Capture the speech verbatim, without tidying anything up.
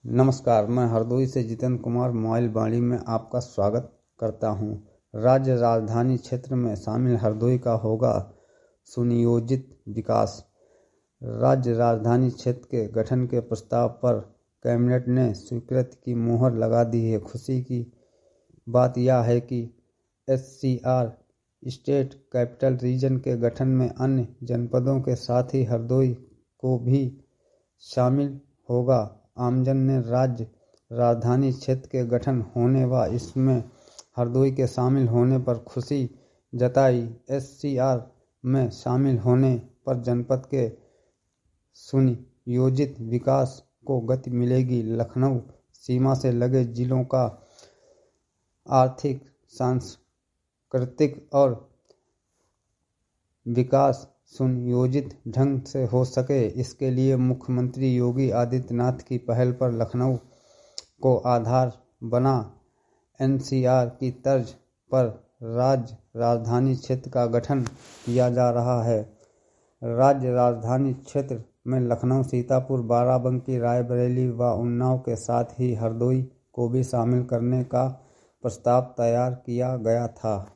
नमस्कार, मैं हरदोई से जितेंद्र कुमार मोबाइल वाणी में आपका स्वागत करता हूं। राज्य राजधानी क्षेत्र में शामिल हरदोई का होगा सुनियोजित विकास। राज्य राजधानी क्षेत्र के गठन के प्रस्ताव पर कैबिनेट ने स्वीकृति की मुहर लगा दी है। खुशी की बात यह है कि S C R state capital region के गठन में अन्य जनपदों के साथ ही हरदोई को भी शामिल होगा। आमजन ने राज्य राजधानी क्षेत्र के गठन होने व इसमें हरदोई के शामिल होने पर खुशी जताई। एस सी आर में शामिल होने पर जनपद के सुनियोजित विकास को गति मिलेगी। लखनऊ सीमा से लगे जिलों का आर्थिक, सांस्कृतिक और विकास सुनियोजित ढंग से हो सके, इसके लिए मुख्यमंत्री योगी आदित्यनाथ की पहल पर लखनऊ को आधार बना एन सी आर की तर्ज पर राज्य राजधानी क्षेत्र का गठन किया जा रहा है। राज्य राजधानी क्षेत्र में लखनऊ, सीतापुर, बाराबंकी, रायबरेली व उन्नाव के साथ ही हरदोई को भी शामिल करने का प्रस्ताव तैयार किया गया था।